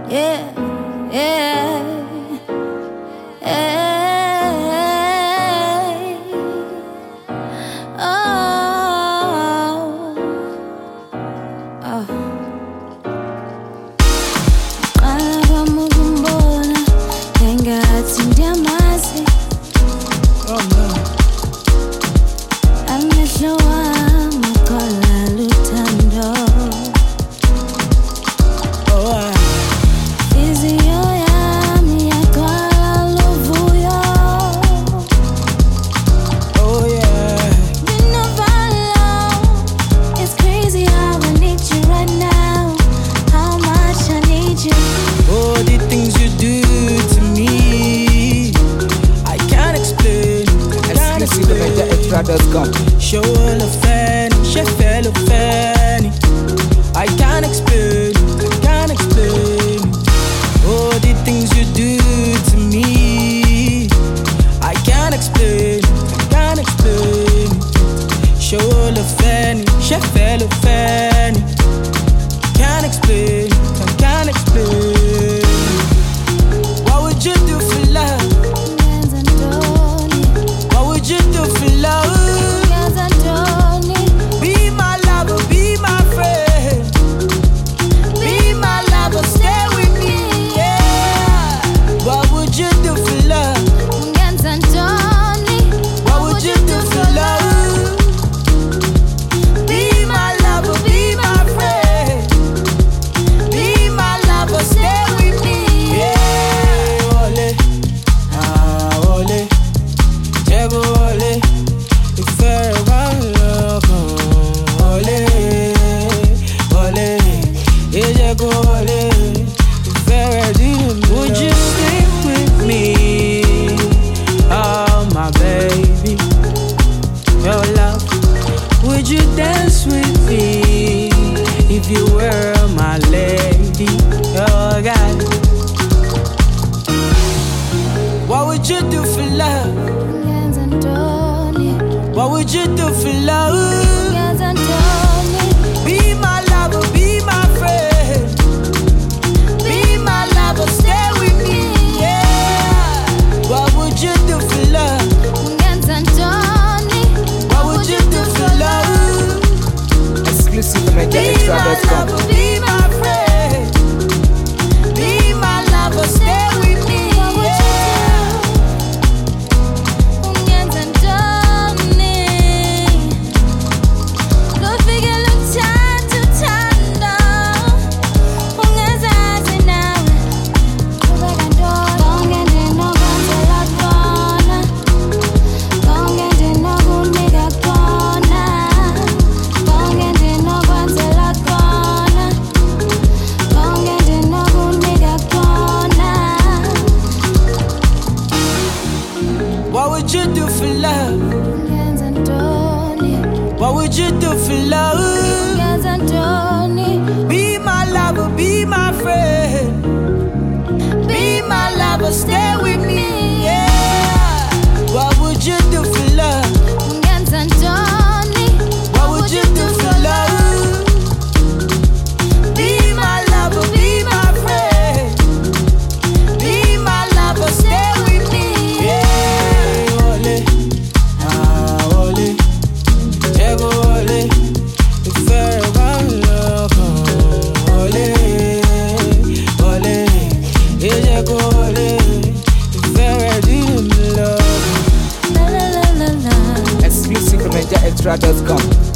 yeah, yeah, hey, oh, oh. Qalaba ukumbona engathi ndiyamazi. Oh no. Amehlo wami aqala luthando. Oh Inhliziyo yami yaqala luvuyo. oh yeah. Been a while, it's crazy how I need you right now. How much I need you. Oh, the things you do to me, I can't explain. Exclusive@extra.com. Show all of fan, she fell of fanny. I can't explain, can't explain. Oh, the things you do to me, I can't explain, can't explain. Show all of fanny, she fell of fanny. Can't explain, can't explain. What would you do for love? Yes, Antoni, What would you do for love? yes, Antoni. Be my lover, be my friend. Be my lover, stay with me, yeah. What would you do for love? Yes, Antoni. What would you do for love? Be my lover, be my friend. Be my lover, stay with me, yeah. Ole, ole, Jego ole, ìfẹ́ wa lọ́kàn. Ole, ole, Jego ole, ìfẹ́ rẹ̀ dínú mi. Would you stay with me? Oh my baby, your love. Would you dance with me if you were my lady? Oh God. What would you do for love? Yes, Antoni. What would you do for love? Yes, Antoni. Be my lover, be my friend. Be my lover, stay with me, yeah. What would you do for love? Yes, Antoni. What would you do for love? Be my Exclusive@extra.com. lover, be my friend. Be my lover, stay with me, yeah. Yes, Antoni. Lufike luthando uthando. Ungazazi nawe. Qhubeka Ntoni. Konke ndinokwenzela kona. Konke ndinokunika kona. Konke ndinokwenzela kona. Konke ndinokunika kona. What would you do for love? Yes, Antoni. What would you do for love? Yes, Antoni. Be my lover, be my friend. Be my lover, stay with me, yeah. What would you do for love? Yes, Antoni. What would you do for love? Be my lover, be my friend. Be my lover, stay with me, yeah. Ole, ole, Jego ole, ìfẹ́ wa lọ́kàn. Ole, ole, Jego ole, ìfẹ́ rẹ̀ dínú mi lọ́kàn. La la la la la. Exclusive@extra.com.